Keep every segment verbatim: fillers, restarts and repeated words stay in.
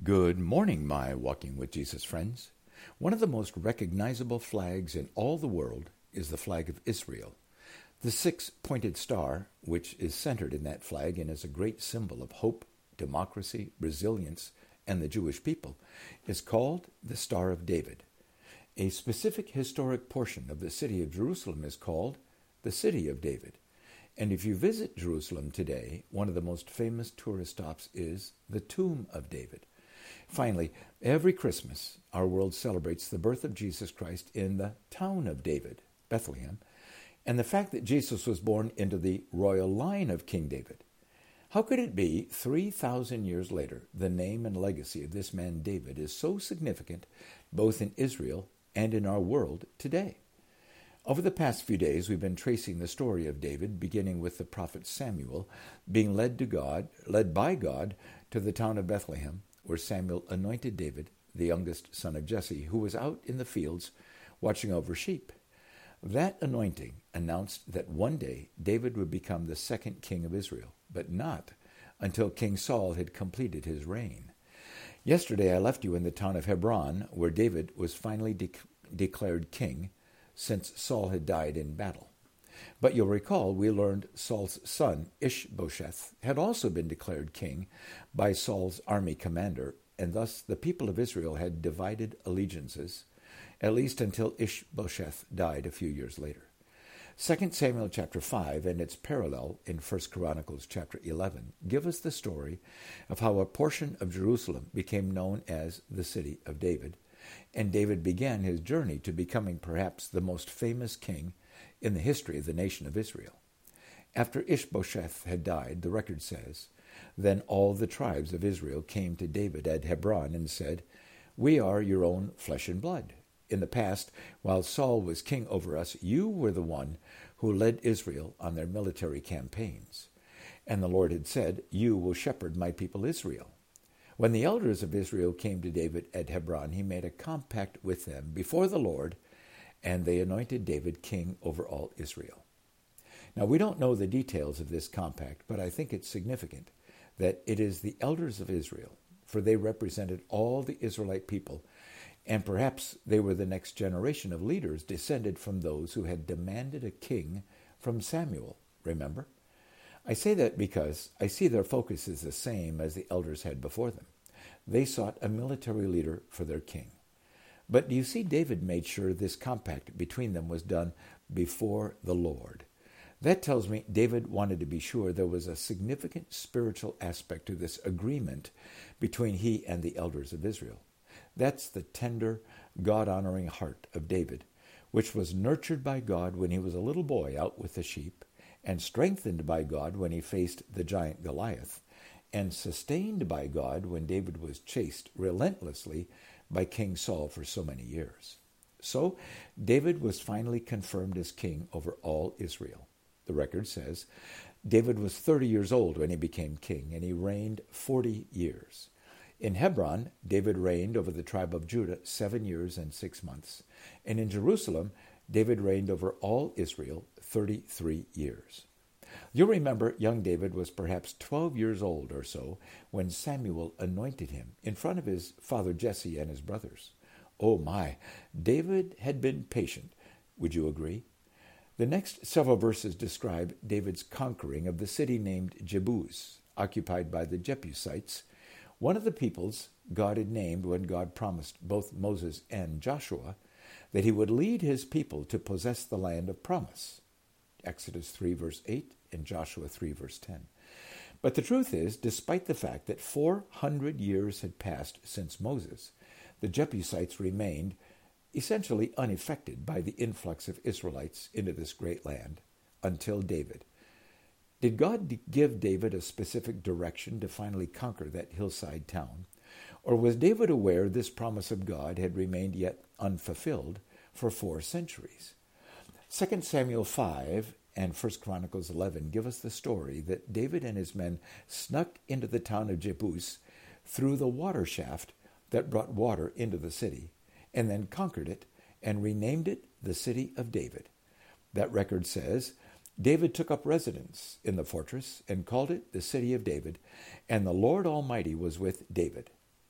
Good morning, my Walking with Jesus friends. One of the most recognizable flags in all the world is the flag of Israel. The six-pointed star, which is centered in that flag and is a great symbol of hope, democracy, resilience, and the Jewish people, is called the Star of David. A specific historic portion of the city of Jerusalem is called the City of David. And if you visit Jerusalem today, one of the most famous tourist stops is the Tomb of David. Finally, every Christmas, our world celebrates the birth of Jesus Christ in the town of David, Bethlehem, and the fact that Jesus was born into the royal line of King David. How could it be, three thousand years later, the name and legacy of this man David is so significant both in Israel and in our world today? Over the past few days, we've been tracing the story of David, beginning with the prophet Samuel being led to God, led by God to the town of Bethlehem, where Samuel anointed David, the youngest son of Jesse, who was out in the fields watching over sheep. That anointing announced that one day David would become the second king of Israel, but not until King Saul had completed his reign. Yesterday I left you in the town of Hebron, where David was finally de- declared king, since Saul had died in battle. But you'll recall we learned Saul's son, Ishbosheth, had also been declared king by Saul's army commander, and thus the people of Israel had divided allegiances, at least until Ishbosheth died a few years later. Second Samuel chapter five and its parallel in First Chronicles chapter eleven give us the story of how a portion of Jerusalem became known as the City of David, and David began his journey to becoming perhaps the most famous king in the history of the nation of Israel. After Ishbosheth had died, the record says, then all the tribes of Israel came to David at Hebron and said, "We are your own flesh and blood. In the past, while Saul was king over us, you were the one who led Israel on their military campaigns. And the Lord had said, you will shepherd my people Israel." When the elders of Israel came to David at Hebron, he made a compact with them before the Lord, and they anointed David king over all Israel. Now, we don't know the details of this compact, but I think it's significant that it is the elders of Israel, for they represented all the Israelite people, and perhaps they were the next generation of leaders descended from those who had demanded a king from Samuel, remember? I say that because I see their focus is the same as the elders had before them. They sought a military leader for their king. But do you see, David made sure this compact between them was done before the Lord. That tells me David wanted to be sure there was a significant spiritual aspect to this agreement between he and the elders of Israel. That's the tender, God-honoring heart of David, which was nurtured by God when he was a little boy out with the sheep, and strengthened by God when he faced the giant Goliath, and sustained by God when David was chased relentlessly by King Saul for so many years. So David was finally confirmed as king over all Israel. The record says David was thirty years old when he became king, and he reigned forty years. In Hebron, David reigned over the tribe of Judah seven years and six months, and in Jerusalem, David reigned over all Israel thirty-three years. You'll remember young David was perhaps twelve years old or so when Samuel anointed him in front of his father Jesse and his brothers. Oh my, David had been patient. Would you agree? The next several verses describe David's conquering of the city named Jebus, occupied by the Jebusites, one of the peoples God had named when God promised both Moses and Joshua that he would lead his people to possess the land of promise. Exodus three, verse eight, and Joshua three, verse ten. But the truth is, despite the fact that four hundred years had passed since Moses, the Jebusites remained essentially unaffected by the influx of Israelites into this great land until David. Did God give David a specific direction to finally conquer that hillside town? Or was David aware this promise of God had remained yet unfulfilled for four centuries? Second Samuel five and First Chronicles eleven give us the story that David and his men snuck into the town of Jebus through the water shaft that brought water into the city, and then conquered it and renamed it the City of David. That record says, David took up residence in the fortress and called it the City of David, and the Lord Almighty was with David.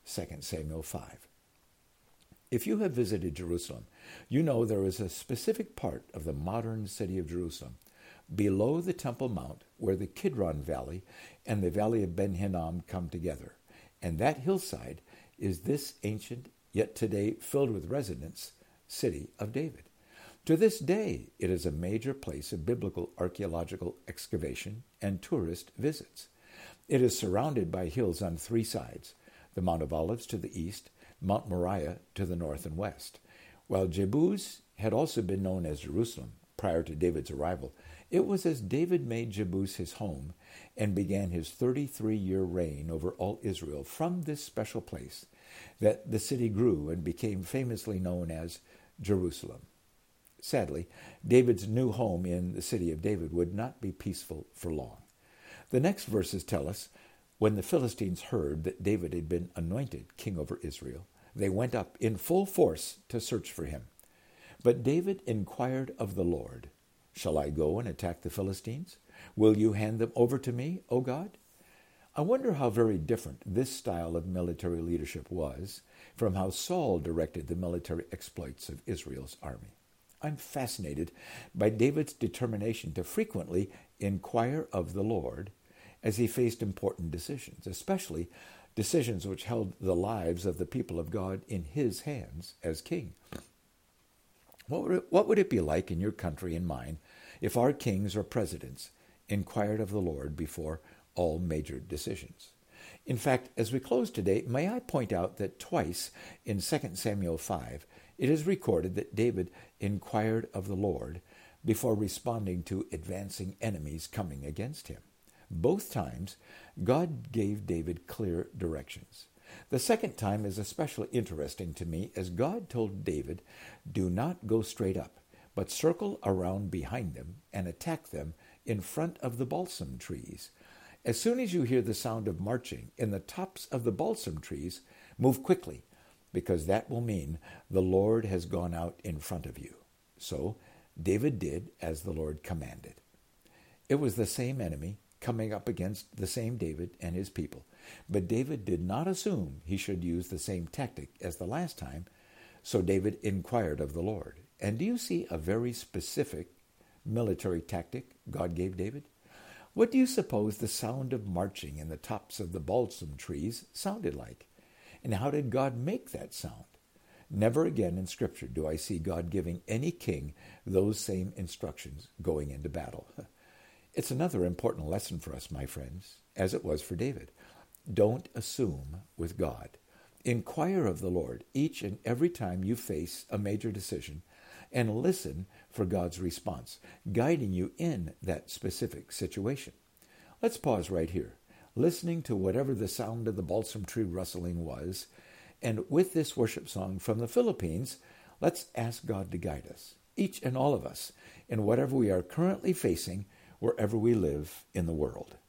Second Samuel five. If you have visited Jerusalem, you know there is a specific part of the modern city of Jerusalem, below the Temple Mount, where the Kidron Valley and the Valley of Ben Hinnom come together. And that hillside is this ancient, yet today filled with residents, city of David. To this day, it is a major place of biblical archaeological excavation and tourist visits. It is surrounded by hills on three sides, the Mount of Olives to the east, Mount Moriah to the north and west. While Jebus had also been known as Jerusalem prior to David's arrival, it was as David made Jebus his home and began his thirty-three-year reign over all Israel from this special place that the city grew and became famously known as Jerusalem. Sadly, David's new home in the city of David would not be peaceful for long. The next verses tell us, when the Philistines heard that David had been anointed king over Israel, they went up in full force to search for him. But David inquired of the Lord, "Shall I go and attack the Philistines? Will you hand them over to me, O God?" I wonder how very different this style of military leadership was from how Saul directed the military exploits of Israel's army. I'm fascinated by David's determination to frequently inquire of the Lord as he faced important decisions, especially decisions which held the lives of the people of God in his hands as king. What would it, what would it be like in your country and mine if our kings or presidents inquired of the Lord before all major decisions? In fact, as we close today, may I point out that twice in Second Samuel five, it is recorded that David inquired of the Lord before responding to advancing enemies coming against him. Both times, God gave David clear directions. The second time is especially interesting to me, as God told David, "Do not go straight up, but circle around behind them and attack them in front of the balsam trees. As soon as you hear the sound of marching in the tops of the balsam trees, move quickly, because that will mean the Lord has gone out in front of you." So David did as the Lord commanded. It was the same enemy coming up against the same David and his people. But David did not assume he should use the same tactic as the last time, so David inquired of the Lord. And do you see a very specific military tactic God gave David? What do you suppose the sound of marching in the tops of the balsam trees sounded like? And how did God make that sound? Never again in Scripture do I see God giving any king those same instructions going into battle. It's another important lesson for us, my friends, as it was for David. Don't assume with God. Inquire of the Lord each and every time you face a major decision, and listen for God's response, guiding you in that specific situation. Let's pause right here, listening to whatever the sound of the balsam tree rustling was, and with this worship song from the Philippines, let's ask God to guide us, each and all of us, in whatever we are currently facing, wherever we live in the world.